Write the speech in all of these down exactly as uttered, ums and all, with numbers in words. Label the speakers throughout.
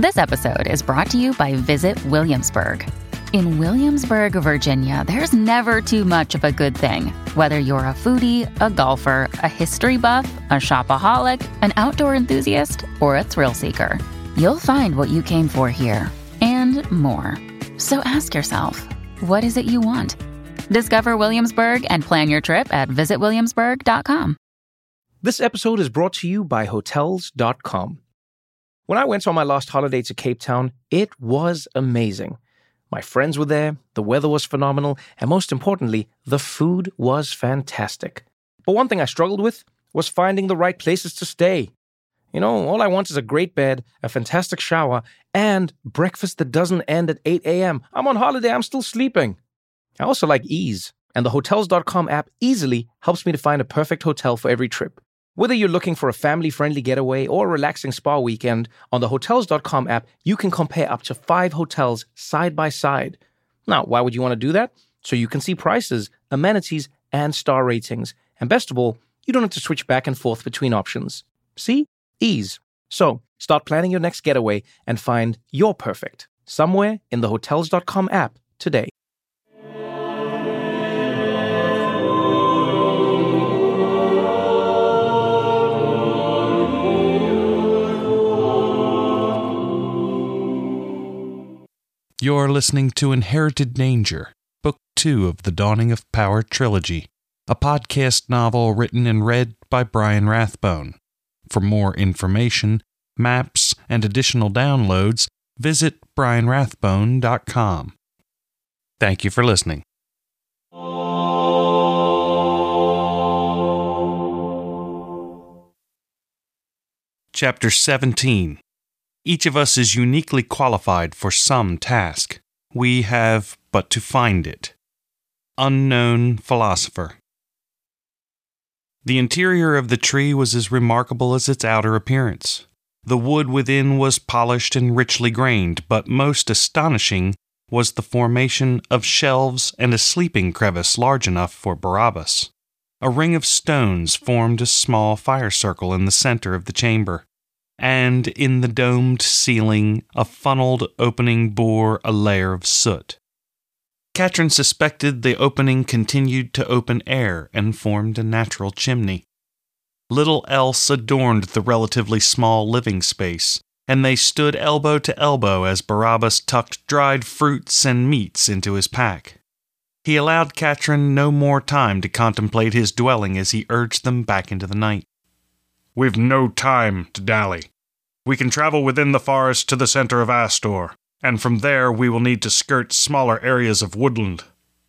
Speaker 1: This episode is brought to you by Visit Williamsburg. In Williamsburg, Virginia, there's never too much of a good thing. Whether you're a foodie, a golfer, a history buff, a shopaholic, an outdoor enthusiast, or a thrill seeker, you'll find what you came for here and more. So ask yourself, what is it you want? Discover Williamsburg and plan your trip at visit williamsburg dot com.
Speaker 2: This episode is brought to you by Hotels dot com. When I went on my last holiday to Cape Town, it was amazing. My friends were there, the weather was phenomenal, and most importantly, the food was fantastic. But one thing I struggled with was finding the right places to stay. You know, all I want is a great bed, a fantastic shower, and breakfast that doesn't end at eight a.m. I'm on holiday, I'm still sleeping. I also like ease, and the Hotels dot com app easily helps me to find a perfect hotel for every trip. Whether you're looking for a family-friendly getaway or a relaxing spa weekend, on the Hotels dot com app, you can compare up to five hotels side by side. Now, why would you want to do that? So you can see prices, amenities, and star ratings. And best of all, you don't have to switch back and forth between options. See? Ease. So, start planning your next getaway and find your perfect somewhere in the Hotels dot com app today.
Speaker 3: You're listening to Inherited Danger, Book two of the Dawning of Power trilogy, a podcast novel written and read by Brian Rathbone. For more information, maps, and additional downloads, visit brian rathbone dot com. Thank you for listening. Chapter seventeen. Each of us is uniquely qualified for some task. We have but to find it. Unknown Philosopher. The interior of the tree was as remarkable as its outer appearance. The wood within was polished and richly grained, but most astonishing was the formation of shelves and a sleeping crevice large enough for Barabbas. A ring of stones formed a small fire circle in the center of the chamber, and in the domed ceiling a funneled opening bore a layer of soot. Katrin suspected the opening continued to open air and formed a natural chimney. Little else adorned the relatively small living space, and they stood elbow to elbow as Barabbas tucked dried fruits and meats into his pack. He allowed Katrin no more time to contemplate his dwelling as he urged them back into the night.
Speaker 4: "We've no time to dally. We can travel within the forest to the center of Astor, and from there we will need to skirt smaller areas of woodland.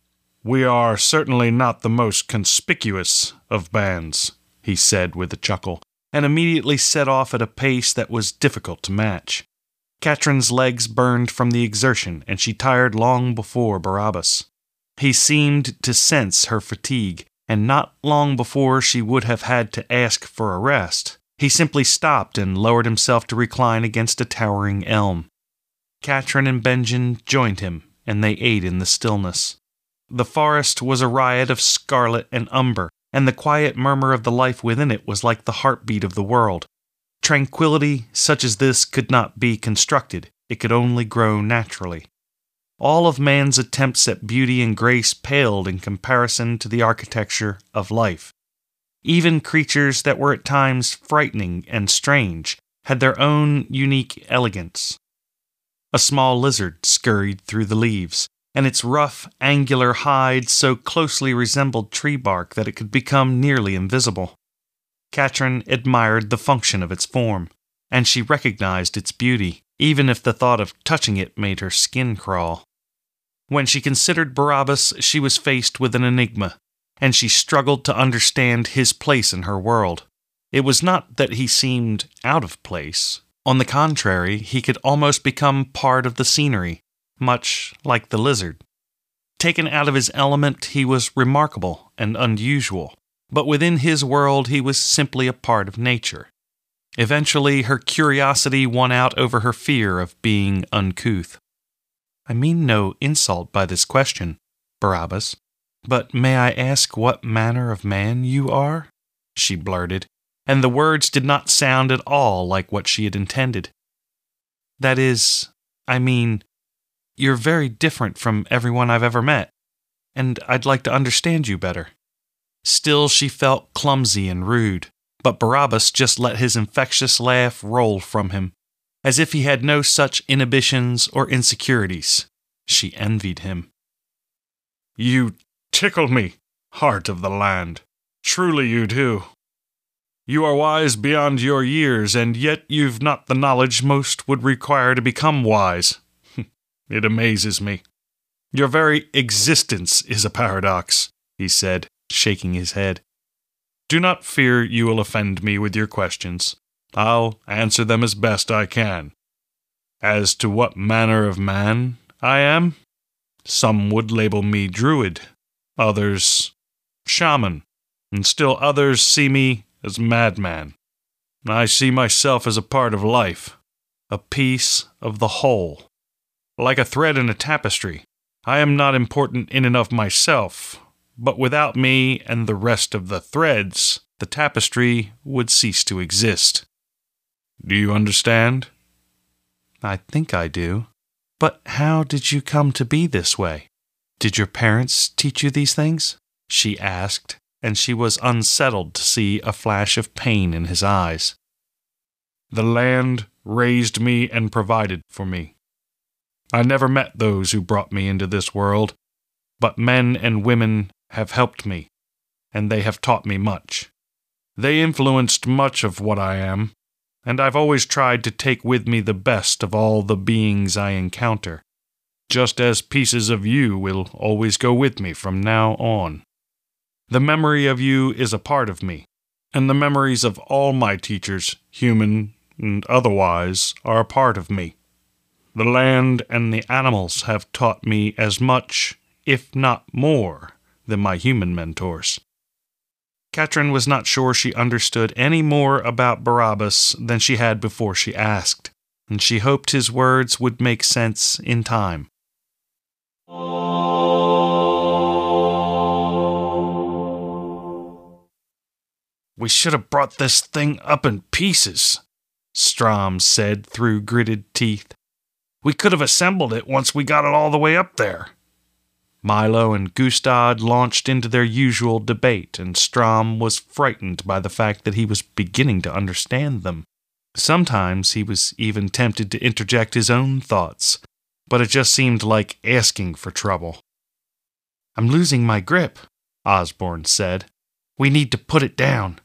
Speaker 4: We are certainly not the most conspicuous of bands," he said with a chuckle, and immediately set off at a pace that was difficult to match. Katrin's legs burned from the exertion, and she tired long before Barabbas. He seemed to sense her fatigue, and not long before she would have had to ask for a rest, he simply stopped and lowered himself to recline against a towering elm. Katrin and Benjen joined him, and they ate in the stillness. The forest was a riot of scarlet and umber, and the quiet murmur of the life within it was like the heartbeat of the world. Tranquility such as this could not be constructed, it could only grow naturally. All of man's attempts at beauty and grace paled in comparison to the architecture of life. Even creatures that were at times frightening and strange had their own unique elegance. A small lizard scurried through the leaves, and its rough, angular hide so closely resembled tree bark that it could become nearly invisible. Katrin admired the function of its form, and she recognized its beauty, even if the thought of touching it made her skin crawl. When she considered Barabbas, she was faced with an enigma, and she struggled to understand his place in her world. It was not that he seemed out of place. On the contrary, he could almost become part of the scenery, much like the lizard. Taken out of his element, he was remarkable and unusual, but within his world he was simply a part of nature. Eventually, her curiosity won out over her fear of being uncouth. "I mean no insult by this question, Barabbas, but may I ask what manner of man you are?" she blurted, and the words did not sound at all like what she had intended.
Speaker 3: That is, I mean, you're very different from everyone I've ever met, and I'd like to understand you better." Still, she felt clumsy and rude, but Barabbas just let his infectious laugh roll from him, as if he had no such inhibitions or insecurities. She envied him.
Speaker 4: "You tickle me, heart of the land. Truly you do. You are wise beyond your years, and yet you've not the knowledge most would require to become wise. It amazes me. Your very existence is a paradox," he said, shaking his head. "Do not fear you will offend me with your questions. I'll answer them as best I can. As to what manner of man I am, some would label me druid, others shaman, and still others see me as madman. I see myself as a part of life, a piece of the whole. Like a thread in a tapestry, I am not important in and of myself, but without me and the rest of the threads, the tapestry would cease to exist. Do you understand?"
Speaker 3: "I think I do. But how did you come to be this way? Did your parents teach you these things?" she asked, and she was unsettled to see a flash of pain in his eyes.
Speaker 4: "The land raised me and provided for me. I never met those who brought me into this world, but men and women have helped me, and they have taught me much. They influenced much of what I am, and I've always tried to take with me the best of all the beings I encounter, just as pieces of you will always go with me from now on. The memory of you is a part of me, and the memories of all my teachers, human and otherwise, are a part of me. The land and the animals have taught me as much, if not more, than my human mentors."
Speaker 3: Katrin was not sure she understood any more about Barabbas than she had before she asked, and she hoped his words would make sense in time.
Speaker 4: "We should have brought this thing up in pieces," Strom said through gritted teeth. "We could have assembled it once we got it all the way up there."
Speaker 3: Milo and Gustad launched into their usual debate, and Strom was frightened by the fact that he was beginning to understand them. Sometimes he was even tempted to interject his own thoughts, but it just seemed like asking for trouble. "I'm losing my grip," Osborne said. "We need to put it down."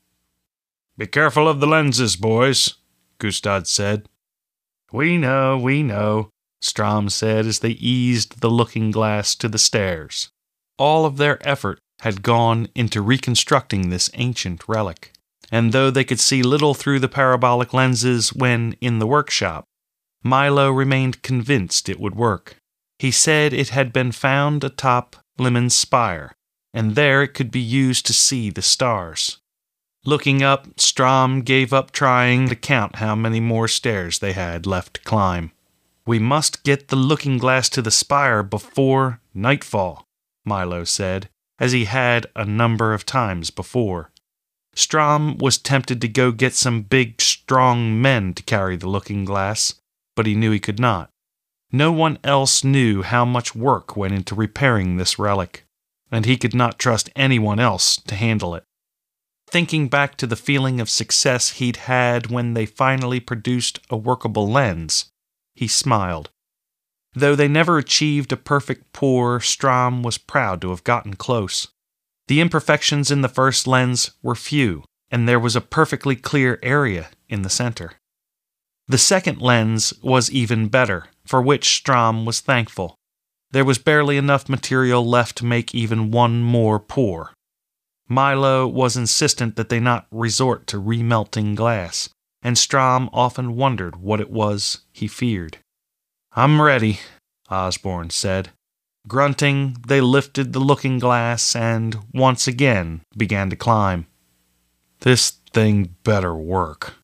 Speaker 4: "Be careful of the lenses, boys," Gustad said.
Speaker 3: "We know, we know," Strom said as they eased the looking-glass to the stairs. All of their effort had gone into reconstructing this ancient relic, and though they could see little through the parabolic lenses when in the workshop, Milo remained convinced it would work. He said it had been found atop Limon's spire, and there it could be used to see the stars. Looking up, Strom gave up trying to count how many more stairs they had left to climb. "We must get the looking-glass to the spire before nightfall," Milo said, as he had a number of times before. Strom was tempted to go get some big, strong men to carry the looking-glass, but he knew he could not. No one else knew how much work went into repairing this relic, and he could not trust anyone else to handle it. Thinking back to the feeling of success he'd had when they finally produced a workable lens, he smiled. Though they never achieved a perfect pour, Strom was proud to have gotten close. The imperfections in the first lens were few, and there was a perfectly clear area in the center. The second lens was even better, for which Strom was thankful. There was barely enough material left to make even one more pour. Milo was insistent that they not resort to remelting glass, and Strom often wondered what it was he feared. "I'm ready," Osborne said. Grunting, they lifted the looking-glass and, once again, began to climb. "This thing better work."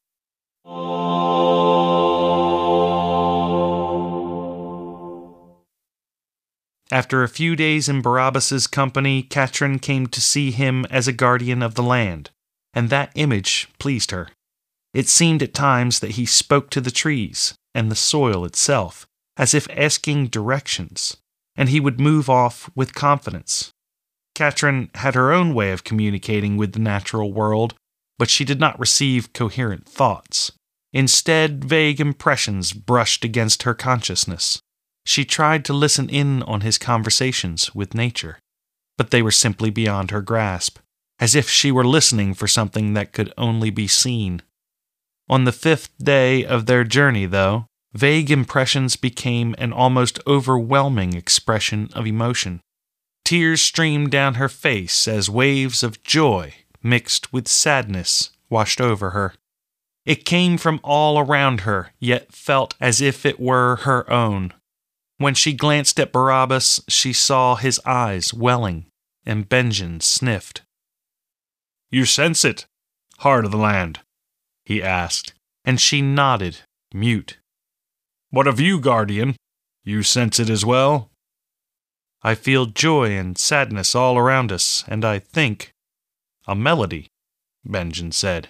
Speaker 3: After a few days in Barabbas's company, Katrin came to see him as a guardian of the land, and that image pleased her. It seemed at times that he spoke to the trees and the soil itself, as if asking directions, and he would move off with confidence. Katrin had her own way of communicating with the natural world, but she did not receive coherent thoughts. Instead, vague impressions brushed against her consciousness. She tried to listen in on his conversations with nature, but they were simply beyond her grasp, as if she were listening for something that could only be seen. On the fifth day of their journey, though, vague impressions became an almost overwhelming expression of emotion. Tears streamed down her face as waves of joy mixed with sadness washed over her. It came from all around her, yet felt as if it were her own. When she glanced at Barabbas, she saw his eyes welling, and Benjen sniffed. "You sense it, heart of the land?" he asked, and she nodded, mute. "What of you, Guardian? You sense it as well?" "I feel joy and sadness all around us, and I think a melody," Benjen said.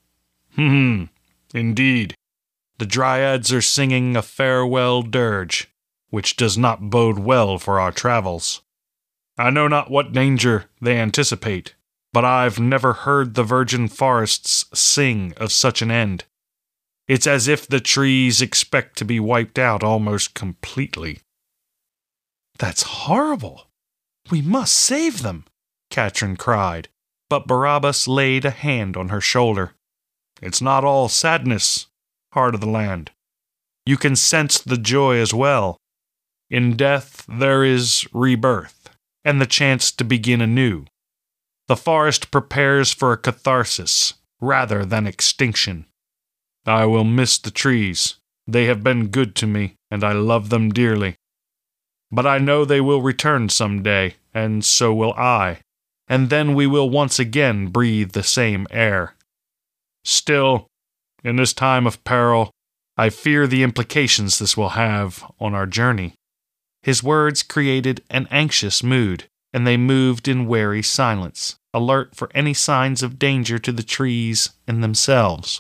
Speaker 3: Hmm, indeed. The Dryads are singing a farewell dirge, which does not bode well for our travels. I know not what danger they anticipate, but I've never heard the virgin forests sing of such an end. It's as if the trees expect to be wiped out almost completely. "That's horrible. We must save them," Katrin cried, but Barabbas laid a hand on her shoulder. "It's not all sadness, heart of the land. You can sense the joy as well. In death there is rebirth, and the chance to begin anew. The forest prepares for a catharsis, rather than extinction. I will miss the trees. They have been good to me, and I love them dearly. But I know they will return some day, and so will I, and then we will once again breathe the same air. Still, in this time of peril, I fear the implications this will have on our journey." His words created an anxious mood, and they moved in wary silence, alert for any signs of danger to the trees and themselves.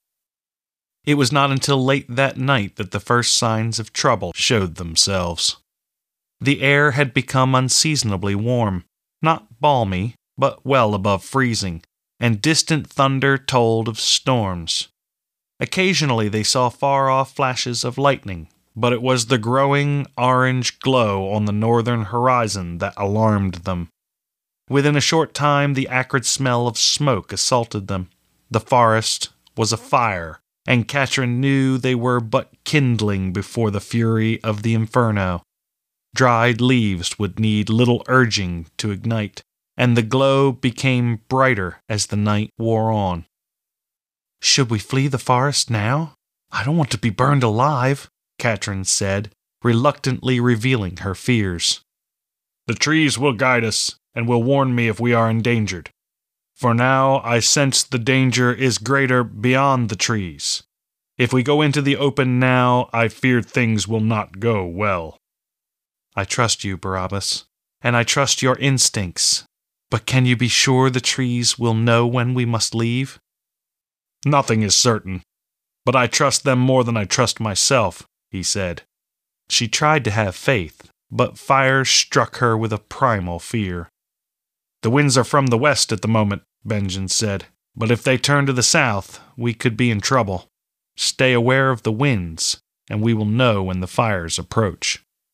Speaker 3: It was not until late that night that the first signs of trouble showed themselves. The air had become unseasonably warm, not balmy, but well above freezing, and distant thunder told of storms. Occasionally they saw far-off flashes of lightning, but it was the growing orange glow on the northern horizon that alarmed them. Within a short time the acrid smell of smoke assaulted them. The forest was afire, and Katrin knew they were but kindling before the fury of the inferno. Dried leaves would need little urging to ignite, and the glow became brighter as the night wore on. "Should we flee the forest now? I don't want to be burned alive," Katrin said, reluctantly revealing her fears. "The trees will guide us, and will warn me if we are endangered. For now I sense the danger is greater beyond the trees. If we go into the open now, I fear things will not go well." "I trust you, Barabbas, and I trust your instincts. But can you be sure the trees will know when we must leave?" "Nothing is certain, but I trust them more than I trust myself," he said. She tried to have faith, but fire struck her with a primal fear. "The winds are from the west at the moment," Benjen said, "but if they turn to the south, we could be in trouble. Stay aware of the winds, and we will know when the fires approach."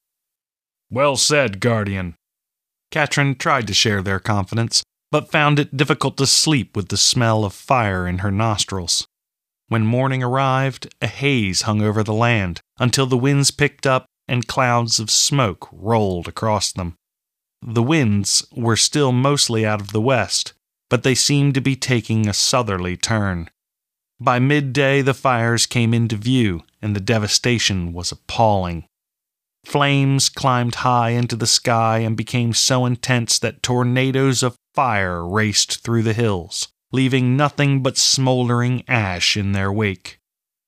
Speaker 3: "Well said, Guardian." Katrin tried to share their confidence, but found it difficult to sleep with the smell of fire in her nostrils. When morning arrived, a haze hung over the land, until the winds picked up and clouds of smoke rolled across them. The winds were still mostly out of the west, but they seemed to be taking a southerly turn. By midday the fires came into view, and the devastation was appalling. Flames climbed high into the sky and became so intense that tornadoes of fire raced through the hills, leaving nothing but smoldering ash in their wake.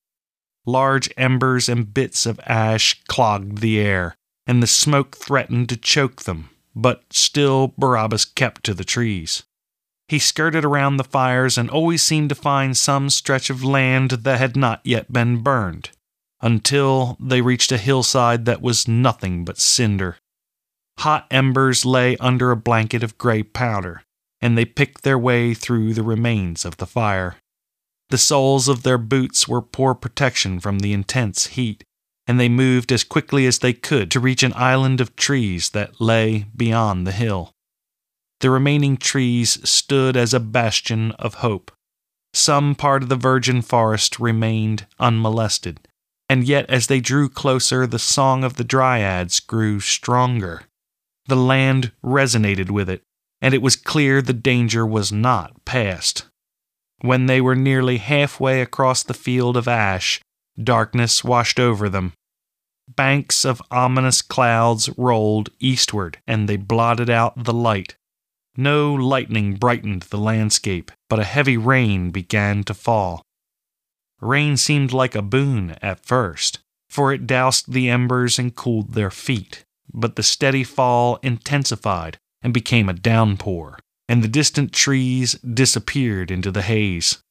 Speaker 3: Large embers and bits of ash clogged the air, and the smoke threatened to choke them, but still Barabbas kept to the trees. He skirted around the fires and always seemed to find some stretch of land that had not yet been burned, until they reached a hillside that was nothing but cinder. Hot embers lay under a blanket of gray powder, and they picked their way through the remains of the fire. The soles of their boots were poor protection from the intense heat, and they moved as quickly as they could to reach an island of trees that lay beyond the hill. The remaining trees stood as a bastion of hope. Some part of the virgin forest remained unmolested, and yet as they drew closer, the song of the dryads grew stronger. The land resonated with it, and it was clear the danger was not past. When they were nearly halfway across the field of ash, darkness washed over them. Banks of ominous clouds rolled eastward, and they blotted out the light. No lightning brightened the landscape, but a heavy rain began to fall. Rain seemed like a boon at first, for it doused the embers and cooled their feet, but the steady fall intensified and became a downpour, and the distant trees disappeared into the haze.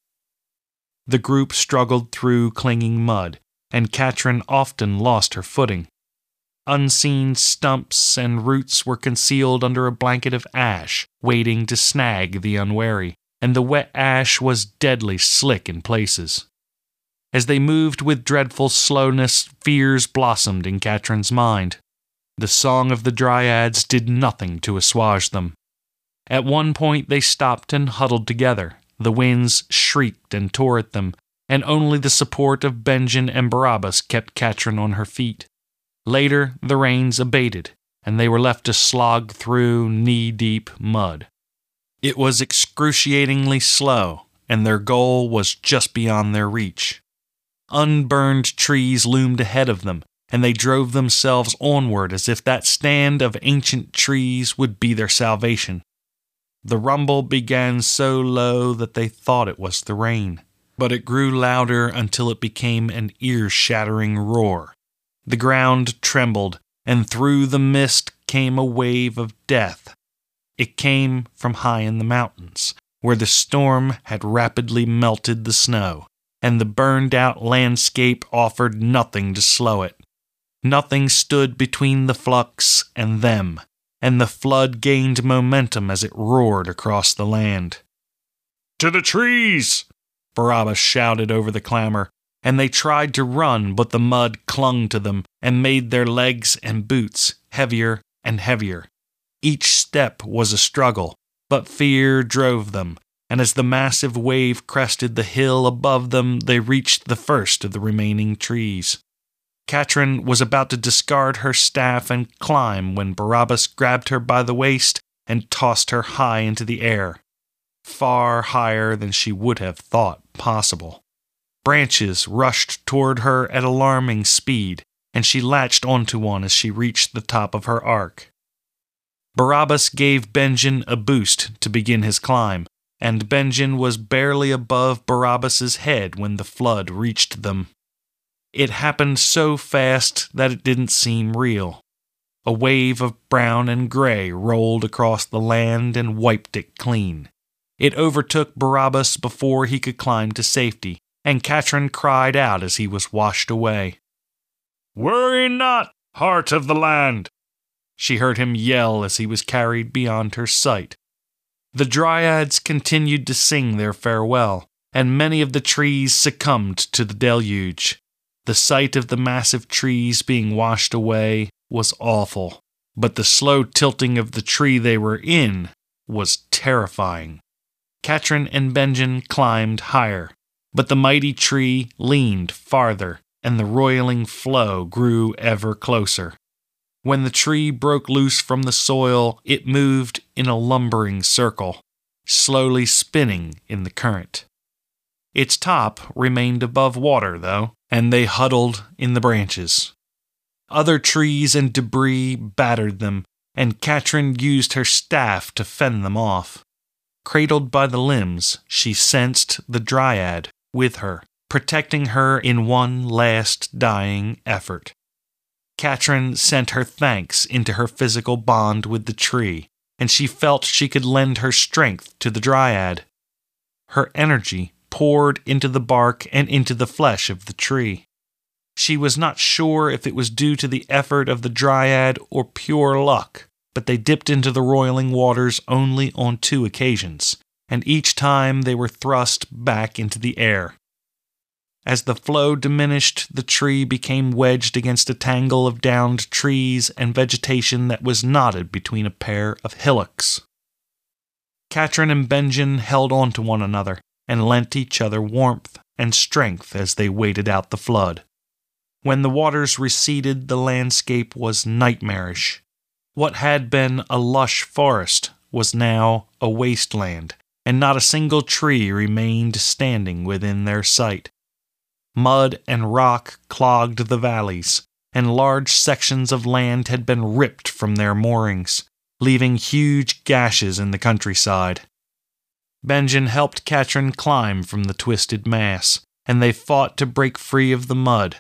Speaker 3: The group struggled through clinging mud, and Katrin often lost her footing. Unseen stumps and roots were concealed under a blanket of ash, waiting to snag the unwary, and the wet ash was deadly slick in places. As they moved with dreadful slowness, fears blossomed in Katrin's mind. The song of the dryads did nothing to assuage them. At one point they stopped and huddled together. The winds shrieked and tore at them, and only the support of Benjen and Barabbas kept Katrin on her feet. Later, the rains abated, and they were left to slog through knee-deep mud. It was excruciatingly slow, and their goal was just beyond their reach. Unburned trees loomed ahead of them, and they drove themselves onward as if that stand of ancient trees would be their salvation. The rumble began so low that they thought it was the rain, but it grew louder until it became an ear-shattering roar. The ground trembled, and through the mist came a wave of death. It came from high in the mountains, where the storm had rapidly melted the snow, and the burned-out landscape offered nothing to slow it. Nothing stood between the flux and them, and the flood gained momentum as it roared across the land.
Speaker 4: "To the trees!"
Speaker 3: Barabbas shouted over the clamor, and they tried to run, but the mud clung to them and made their legs and boots heavier and heavier. Each step was a struggle, but fear drove them, and as the massive wave crested the hill above them, they reached the first of the remaining trees. Katrin was about to discard her staff and climb when Barabbas grabbed her by the waist and tossed her high into the air, far higher than she would have thought possible. Branches rushed toward her at alarming speed, and she latched onto one as she reached the top of her arc. Barabbas gave Benjen a boost to begin his climb, and Benjen was barely above Barabbas's head when the flood reached them. It happened so fast that it didn't seem real. A wave of brown and gray rolled across the land and wiped it clean. It overtook Barabbas before he could climb to safety, and Katrin cried out as he was washed away.
Speaker 4: "Worry not, heart of the land!"
Speaker 3: She heard him yell as he was carried beyond her sight. The dryads continued to sing their farewell, and many of the trees succumbed to the deluge. The sight of the massive trees being washed away was awful, but the slow tilting of the tree they were in was terrifying. Katrin and Benjen climbed higher, but the mighty tree leaned farther, and the roiling flow grew ever closer. When the tree broke loose from the soil, it moved in a lumbering circle, slowly spinning in the current. Its top remained above water, though, and they huddled in the branches. Other trees and debris battered them, and Katrin used her staff to fend them off. Cradled by the limbs, she sensed the dryad with her, protecting her in one last dying effort. Katrin sent her thanks into her physical bond with the tree, and she felt she could lend her strength to the dryad. Her energy poured into the bark and into the flesh of the tree. She was not sure if it was due to the effort of the dryad or pure luck, but they dipped into the roiling waters only on two occasions, and each time they were thrust back into the air. As the flow diminished, the tree became wedged against a tangle of downed trees and vegetation that was knotted between a pair of hillocks. Katrin and Benjen held on to one another and lent each other warmth and strength as they waited out the flood. When the waters receded, the landscape was nightmarish. What had been a lush forest was now a wasteland, and not a single tree remained standing within their sight. Mud and rock clogged the valleys, and large sections of land had been ripped from their moorings, leaving huge gashes in the countryside. Benjen helped Katrin climb from the twisted mass, and they fought to break free of the mud.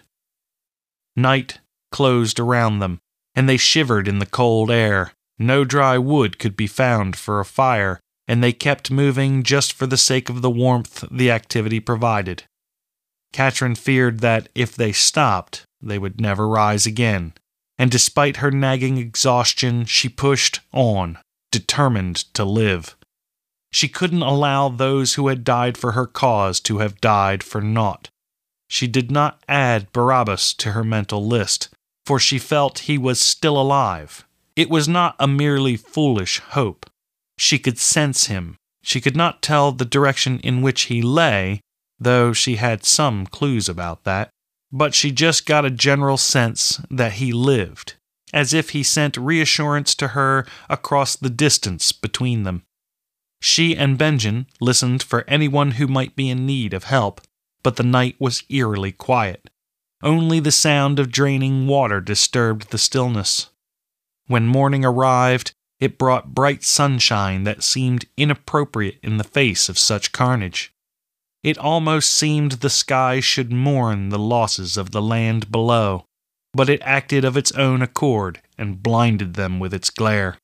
Speaker 3: Night closed around them, and they shivered in the cold air. No dry wood could be found for a fire, and they kept moving just for the sake of the warmth the activity provided. Katrin feared that if they stopped, they would never rise again, and despite her nagging exhaustion, she pushed on, determined to live. She couldn't allow those who had died for her cause to have died for naught. She did not add Barabbas to her mental list, for she felt he was still alive. It was not a merely foolish hope. She could sense him. She could not tell the direction in which he lay, though she had some clues about that, but she just got a general sense that he lived, as if he sent reassurance to her across the distance between them. She and Benjen listened for anyone who might be in need of help, but the night was eerily quiet. Only the sound of draining water disturbed the stillness. When morning arrived, it brought bright sunshine that seemed inappropriate in the face of such carnage. It almost seemed the sky should mourn the losses of the land below, but it acted of its own accord and blinded them with its glare.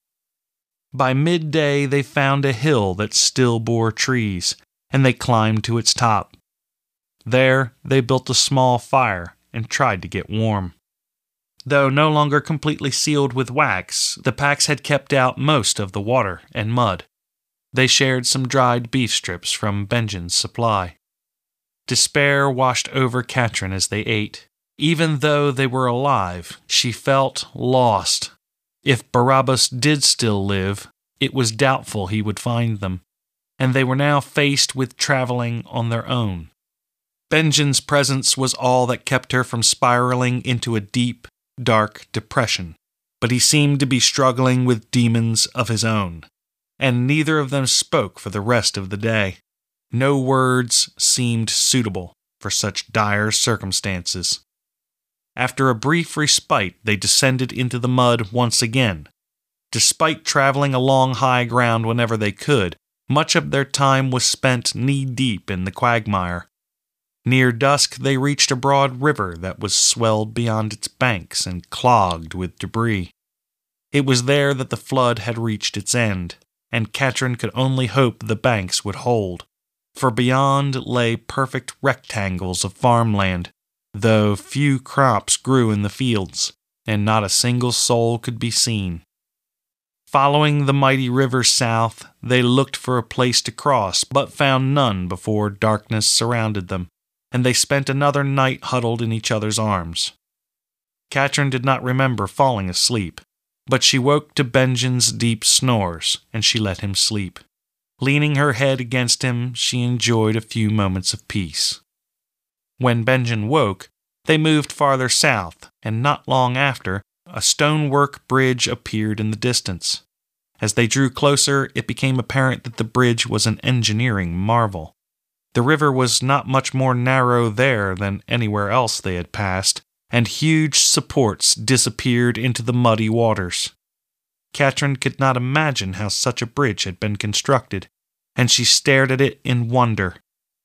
Speaker 3: By midday they found a hill that still bore trees, and they climbed to its top. There they built a small fire and tried to get warm. Though no longer completely sealed with wax, the packs had kept out most of the water and mud. They shared some dried beef strips from Benjen's supply. Despair washed over Katrin as they ate. Even though they were alive, she felt lost. If Barabbas did still live, it was doubtful he would find them, and they were now faced with traveling on their own. Benjen's presence was all that kept her from spiraling into a deep, dark depression, but he seemed to be struggling with demons of his own, and neither of them spoke for the rest of the day. No words seemed suitable for such dire circumstances. After a brief respite, they descended into the mud once again. Despite traveling along high ground whenever they could, much of their time was spent knee-deep in the quagmire. Near dusk, they reached a broad river that was swelled beyond its banks and clogged with debris. It was there that the flood had reached its end, and Katrin could only hope the banks would hold, for beyond lay perfect rectangles of farmland, though few crops grew in the fields, and not a single soul could be seen. Following the mighty river south, they looked for a place to cross, but found none before darkness surrounded them, and they spent another night huddled in each other's arms. Katrin did not remember falling asleep, but she woke to Benjen's deep snores, and she let him sleep. Leaning her head against him, she enjoyed a few moments of peace. When Benjen woke, they moved farther south, and not long after, a stonework bridge appeared in the distance. As they drew closer, it became apparent that the bridge was an engineering marvel. The river was not much more narrow there than anywhere else they had passed, and huge supports disappeared into the muddy waters. Katrin could not imagine how such a bridge had been constructed, and she stared at it in wonder.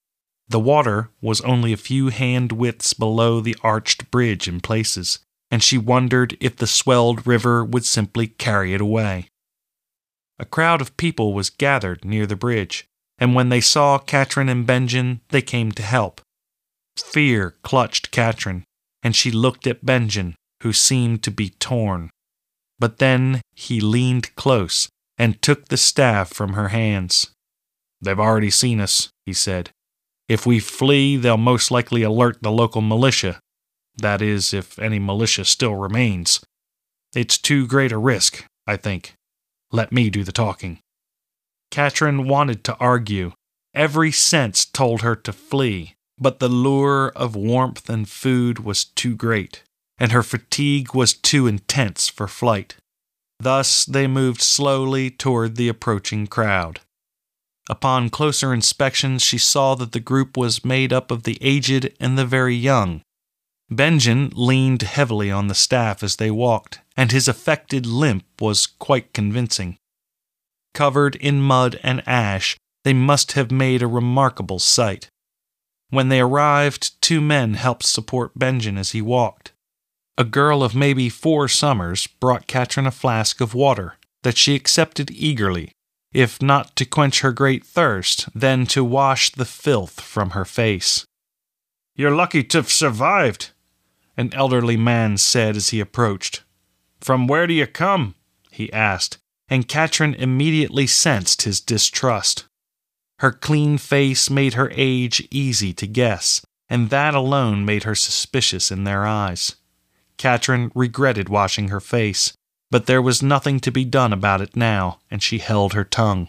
Speaker 3: The water was only a few hand widths below the arched bridge in places, and she wondered if the swelled river would simply carry it away. A crowd of people was gathered near the bridge, and when they saw Katrin and Benjen, they came to help. Fear clutched Katrin, and she looked at Benjen, who seemed to be torn. But then he leaned close and took the staff from her hands. "They've already seen us," he said. "If we flee, they'll most likely alert the local militia. That is, if any militia still remains. It's too great a risk, I think. Let me do the talking." Katrin wanted to argue. Every sense told her to flee, but the lure of warmth and food was too great, and her fatigue was too intense for flight. Thus they moved slowly toward the approaching crowd. Upon closer inspection, she saw that the group was made up of the aged and the very young. Benjen leaned heavily on the staff as they walked, and his affected limp was quite convincing. Covered in mud and ash, they must have made a remarkable sight. When they arrived, two men helped support Benjen as he walked. A girl of maybe four summers brought Katrin a flask of water that she accepted eagerly, if not to quench her great thirst, then to wash the filth from her face.
Speaker 4: "You're lucky to've survived,"
Speaker 3: an elderly man said as he approached.
Speaker 4: "From where do you come?"
Speaker 3: he asked, and Katrin immediately sensed his distrust. Her clean face made her age easy to guess, and that alone made her suspicious in their eyes. Katrin regretted washing her face, but there was nothing to be done about it now, and she held her tongue.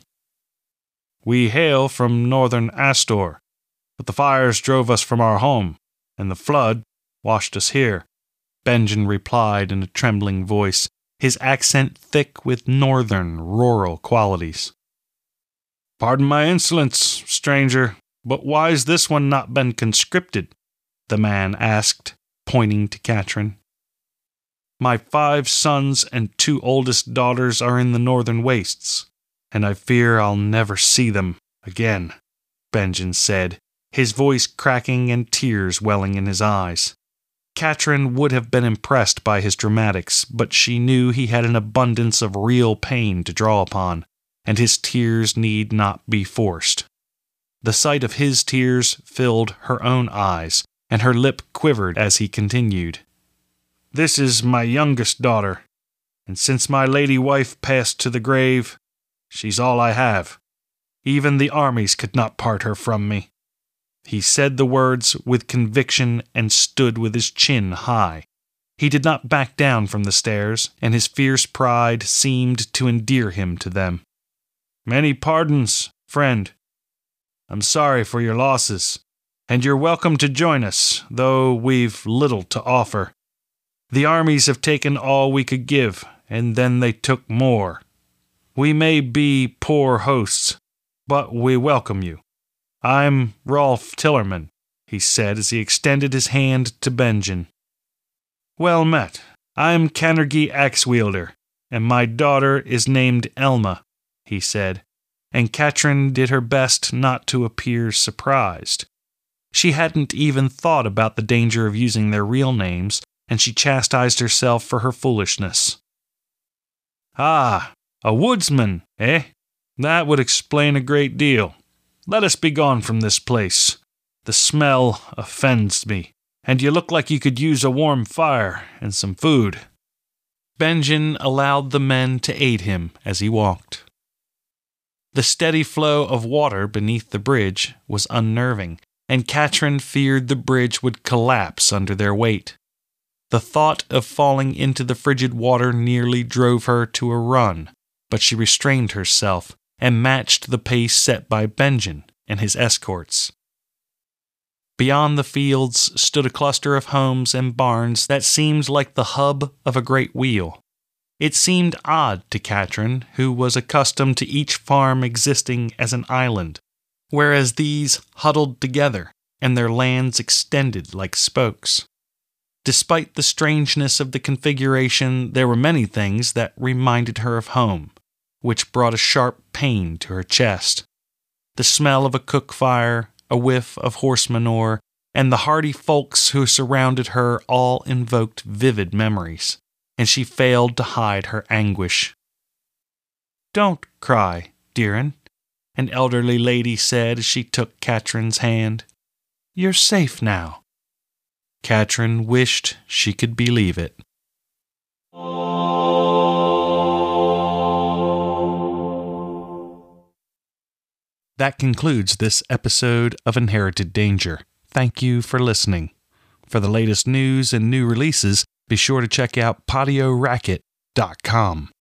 Speaker 4: "We hail from northern Astor, but the fires drove us from our home, and the flood washed us here,"
Speaker 3: Benjen replied in a trembling voice, his accent thick with northern, rural qualities.
Speaker 4: "Pardon my insolence, stranger, but why's this one not been conscripted?" the man asked, pointing to Katrin. "My five sons and two oldest daughters are in the northern wastes, and I fear I'll never see them again," Benjen said, his voice cracking and tears welling in his eyes. Katrin would have been impressed by his dramatics, but she knew he had an abundance of real pain to draw upon, and his tears need not be forced. The sight of his tears filled her own eyes, and her lip quivered as he continued. "This is my youngest daughter, and since my lady wife passed to the grave, she's all I have. Even the armies could not part her from me." He said the words with conviction and stood with his chin high. He did not back down from the stairs, and his fierce pride seemed to endear him to them. "Many pardons, friend. I'm sorry for your losses, and you're welcome to join us, though we've little to offer. The armies have taken all we could give, and then they took more. We may be poor hosts, but we welcome you. I'm Rolf Tillerman," he said as he extended his hand to Benjen. "Well met. I'm Kanergi Axewielder, and my daughter is named Elma," he said, and Katrin did her best not to appear surprised. She hadn't even thought about the danger of using their real names, and she chastised herself for her foolishness. "Ah, a woodsman, eh? That would explain a great deal. Let us be gone from this place. The smell offends me, and you look like you could use a warm fire and some food." Benjen allowed the men to aid him as he walked. The steady flow of water beneath the bridge was unnerving, and Katrin feared the bridge would collapse under their weight. The thought of falling into the frigid water nearly drove her to a run, but she restrained herself and matched the pace set by Benjen and his escorts. Beyond the fields stood a cluster of homes and barns that seemed like the hub of a great wheel. It seemed odd to Katrin, who was accustomed to each farm existing as an island, whereas these huddled together and their lands extended like spokes. Despite the strangeness of the configuration, there were many things that reminded her of home, which brought a sharp pain to her chest. The smell of a cook fire, a whiff of horse manure, and the hardy folks who surrounded her all invoked vivid memories, and she failed to hide her anguish.
Speaker 3: "Don't cry, dearin'," an elderly lady said as she took Katrin's hand. "You're safe now." Katrin wished she could believe it. That concludes this episode of Inherited Danger. Thank you for listening. For the latest news and new releases, be sure to check out patio racket dot com.